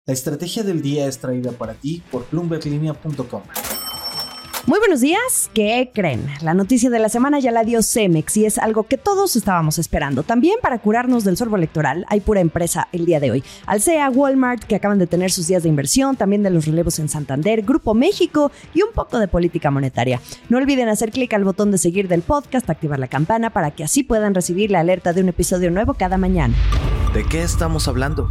La estrategia del día es traída para ti por bloomberglinea.com. Muy buenos días, ¿qué creen? La noticia de la semana ya la dio Cemex y es algo que todos estábamos esperando. También para curarnos del sorbo electoral hay pura empresa el día de hoy. Alsea, Walmart, que acaban de tener sus días de inversión, también de los relevos en Santander, Grupo México y un poco de política monetaria. No olviden hacer clic al botón de seguir del podcast, activar la campana para que así puedan recibir la alerta de un episodio nuevo cada mañana. ¿De qué estamos hablando?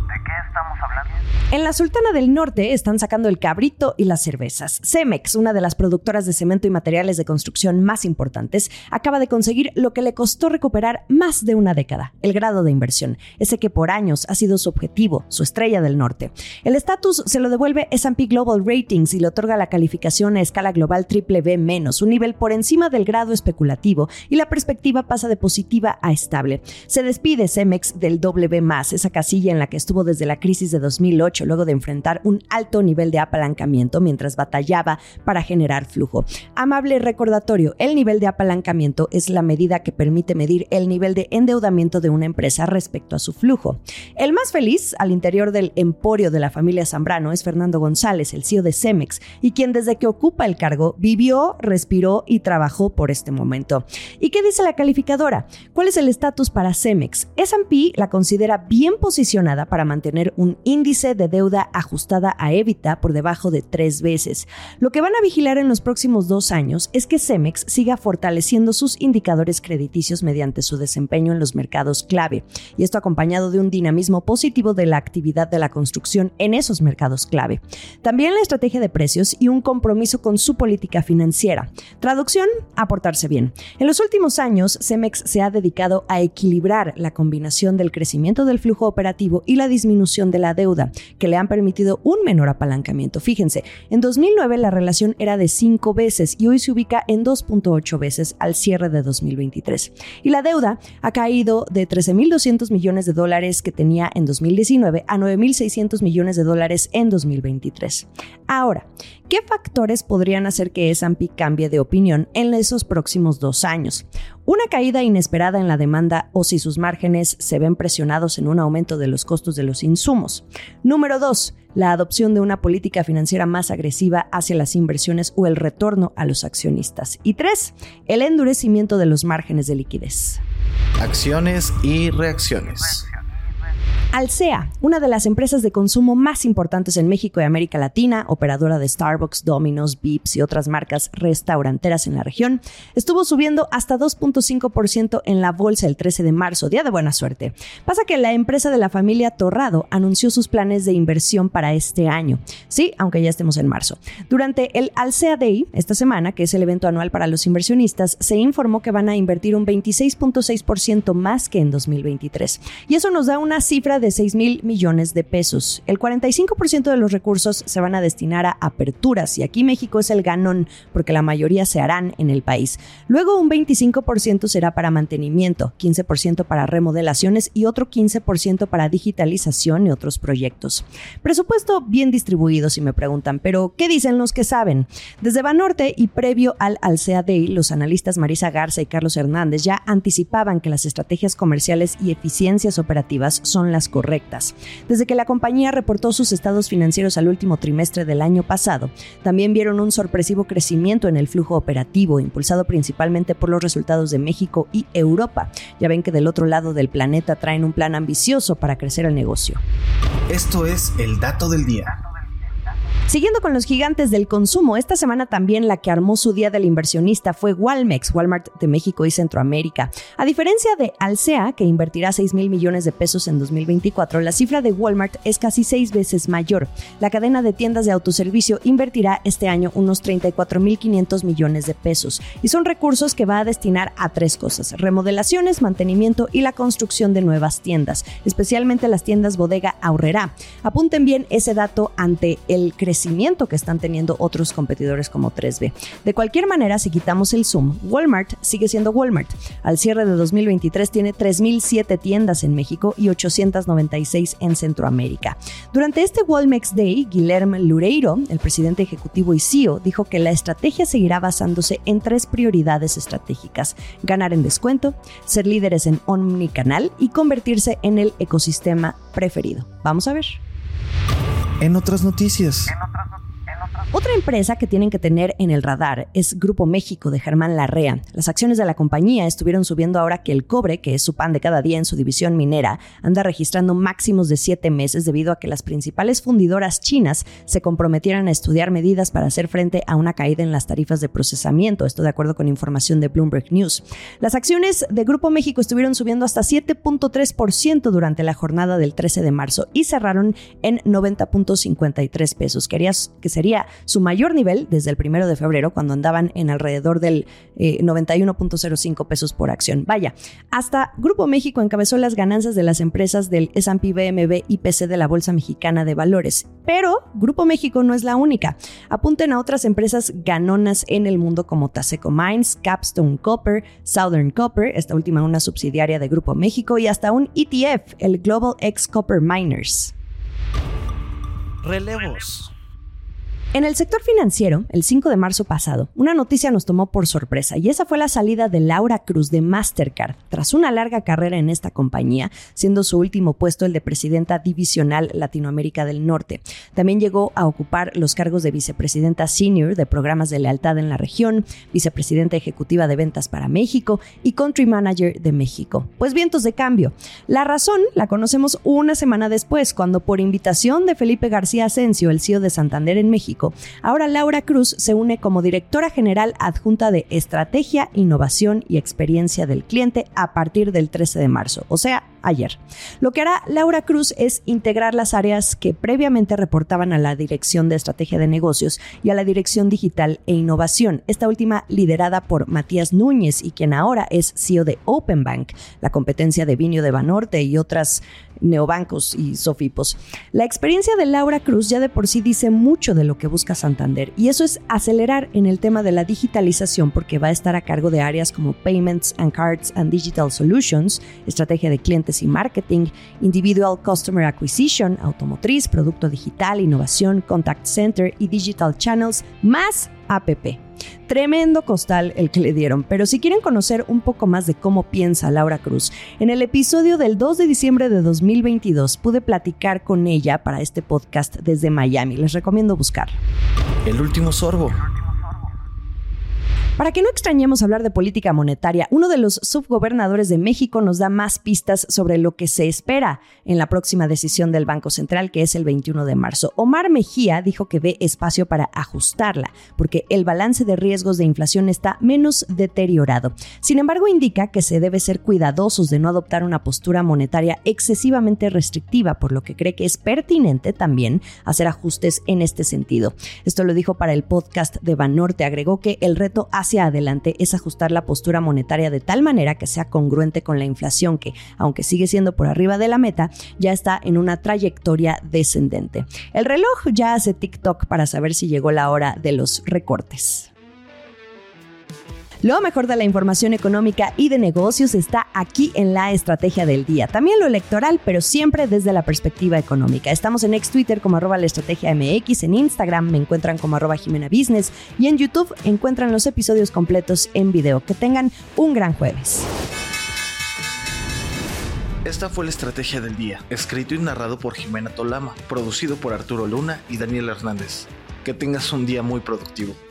En la Sultana del Norte están sacando el cabrito y las cervezas. Cemex, una de las productoras de cemento y materiales de construcción más importantes, acaba de conseguir lo que le costó recuperar más de una década, el grado de inversión, ese que por años ha sido su objetivo, su estrella del norte. El estatus se lo devuelve S&P Global Ratings y le otorga la calificación a escala global BBB-, un nivel por encima del grado especulativo, y la perspectiva pasa de positiva a estable. Se despide Cemex del BB+, esa casilla en la que estuvo desde la crisis de 2008, luego de enfrentar un alto nivel de apalancamiento mientras batallaba para generar flujo. Amable recordatorio, el nivel de apalancamiento es la medida que permite medir el nivel de endeudamiento de una empresa respecto a su flujo. El más feliz al interior del emporio de la familia Zambrano es Fernando González, el CEO de Cemex, y quien desde que ocupa el cargo vivió, respiró y trabajó por este momento. ¿Y qué dice la calificadora? ¿Cuál es el estatus para Cemex? S&P la considera bien posicionada para mantener un índice de deuda ajustada a EBITDA por debajo de 3 veces. Lo que van a vigilar en los próximos 2 años es que Cemex siga fortaleciendo sus indicadores crediticios mediante su desempeño en los mercados clave, y esto acompañado de un dinamismo positivo de la actividad de la construcción en esos mercados clave. También la estrategia de precios y un compromiso con su política financiera. Traducción, a portarse bien. En los últimos años, Cemex se ha dedicado a equilibrar la combinación del crecimiento del flujo operativo y la disminución de la deuda, que le han permitido un menor apalancamiento. Fíjense, en 2009 la relación era de 5 veces y hoy se ubica en 2.8 veces al cierre de 2023. Y la deuda ha caído de $13,200 millones que tenía en 2019 a $9,600 millones en 2023. Ahora, ¿qué factores podrían hacer que S&P cambie de opinión en esos próximos 2 años? Una caída inesperada en la demanda o si sus márgenes se ven presionados en un aumento de los costos de los insumos. Número 2, la adopción de una política financiera más agresiva hacia las inversiones o el retorno a los accionistas. Y 3, el endurecimiento de los márgenes de liquidez. Acciones y reacciones. Alsea, una de las empresas de consumo más importantes en México y América Latina, operadora de Starbucks, Domino's, Vips y otras marcas restauranteras en la región, estuvo subiendo hasta 2.5% en la bolsa el 13 de marzo, día de buena suerte. Pasa que la empresa de la familia Torrado anunció sus planes de inversión para este año. Sí, aunque ya estemos en marzo. Durante el Alsea Day, esta semana, que es el evento anual para los inversionistas, se informó que van a invertir un 26.6% más que en 2023. Y eso nos da una cifra de 6,000 millones de pesos. El 45% de los recursos se van a destinar a aperturas y aquí México es el ganón porque la mayoría se harán en el país. Luego un 25% será para mantenimiento, 15% para remodelaciones y otro 15% para digitalización y otros proyectos. Presupuesto bien distribuido si me preguntan, pero ¿qué dicen los que saben? Desde Banorte y previo al Alsea Day, los analistas Marisa Garza y Carlos Hernández ya anticipaban que las estrategias comerciales y eficiencias operativas son las correctas. Desde que la compañía reportó sus estados financieros al último trimestre del año pasado, también vieron un sorpresivo crecimiento en el flujo operativo, impulsado principalmente por los resultados de México y Europa. Ya ven que del otro lado del planeta traen un plan ambicioso para crecer el negocio. Esto es el dato del día. Siguiendo con los gigantes del consumo, esta semana también la que armó su día del inversionista fue Walmex, Walmart de México y Centroamérica. A diferencia de Alsea, que invertirá 6,000 millones de pesos en 2024, la cifra de Walmart es casi 6 veces mayor. La cadena de tiendas de autoservicio invertirá este año unos 34,500 millones de pesos y son recursos que va a destinar a 3 cosas: remodelaciones, mantenimiento y la construcción de nuevas tiendas, especialmente las tiendas Bodega Aurrerá. Apunten bien ese dato ante el crecimiento que están teniendo otros competidores como 3B. De cualquier manera, si quitamos el zoom, Walmart sigue siendo Walmart. Al cierre de 2023 tiene 3,007 tiendas en México y 896 en Centroamérica. Durante este Walmex Day, Guilherme Loureiro, el presidente ejecutivo y CEO, dijo que la estrategia seguirá basándose en 3 prioridades estratégicas: ganar en descuento, ser líderes en omnicanal y convertirse en el ecosistema preferido. Vamos a ver. En otras noticias. Otra empresa que tienen que tener en el radar es Grupo México de Germán Larrea. Las acciones de la compañía estuvieron subiendo ahora que el cobre, que es su pan de cada día en su división minera, anda registrando máximos de 7 meses debido a que las principales fundidoras chinas se comprometieran a estudiar medidas para hacer frente a una caída en las tarifas de procesamiento. Esto de acuerdo con información de Bloomberg News. Las acciones de Grupo México estuvieron subiendo hasta 7.3% durante la jornada del 13 de marzo y cerraron en 90.53 pesos, que sería su mayor nivel desde el 1 de febrero, cuando andaban en alrededor del 91.05 pesos por acción. Vaya, hasta Grupo México encabezó las ganancias de las empresas del S&P BMV IPC de la Bolsa Mexicana de Valores. Pero Grupo México no es la única. Apunten a otras empresas ganonas en el mundo como Taseko Mines, Capstone Copper, Southern Copper, esta última una subsidiaria de Grupo México, y hasta un ETF, el Global X Copper Miners. Relevos. En el sector financiero, el 5 de marzo pasado, una noticia nos tomó por sorpresa y esa fue la salida de Laura Cruz de Mastercard, tras una larga carrera en esta compañía, siendo su último puesto el de presidenta divisional Latinoamérica del Norte. También llegó a ocupar los cargos de vicepresidenta senior de programas de lealtad en la región, vicepresidenta ejecutiva de ventas para México y country manager de México. Pues vientos de cambio. La razón la conocemos una semana después, cuando por invitación de Felipe García Asensio, el CEO de Santander en México, ahora Laura Cruz se une como directora general adjunta de Estrategia, Innovación y Experiencia del Cliente a partir del 13 de marzo, o sea, ayer. Lo que hará Laura Cruz es integrar las áreas que previamente reportaban a la Dirección de Estrategia de Negocios y a la Dirección Digital e Innovación, esta última liderada por Matías Núñez y quien ahora es CEO de Open Bank, la competencia de Vinio de Banorte y otras neobancos y sofipos. La experiencia de Laura Cruz ya de por sí dice mucho de lo que busca Santander, y eso es acelerar en el tema de la digitalización, porque va a estar a cargo de áreas como Payments and Cards and Digital Solutions, estrategia de clientes y marketing, Individual Customer Acquisition, automotriz, producto digital, innovación, contact center y digital channels, más APP. Tremendo costal el que le dieron, pero si quieren conocer un poco más de cómo piensa Laura Cruz, en el episodio del 2 de diciembre de 2022 pude platicar con ella para este podcast desde Miami. Les recomiendo buscarlo. El último sorbo. Para que no extrañemos hablar de política monetaria, uno de los subgobernadores de México nos da más pistas sobre lo que se espera en la próxima decisión del Banco Central, que es el 21 de marzo. Omar Mejía dijo que ve espacio para ajustarla, porque el balance de riesgos de inflación está menos deteriorado. Sin embargo, indica que se debe ser cuidadosos de no adoptar una postura monetaria excesivamente restrictiva, por lo que cree que es pertinente también hacer ajustes en este sentido. Esto lo dijo para el podcast de Banorte. Agregó que el reto hacia adelante es ajustar la postura monetaria de tal manera que sea congruente con la inflación que, aunque sigue siendo por arriba de la meta, ya está en una trayectoria descendente. El reloj ya hace TikTok para saber si llegó la hora de los recortes. Lo mejor de la información económica y de negocios está aquí en La Estrategia del Día. También lo electoral, pero siempre desde la perspectiva económica. Estamos en Twitter como @laestrategiamx, en Instagram me encuentran como @JimenaBusiness y en YouTube encuentran los episodios completos en video. Que tengan un gran jueves. Esta fue La Estrategia del Día, escrito y narrado por Jimena Tolama, producido por Arturo Luna y Daniel Hernández. Que tengas un día muy productivo.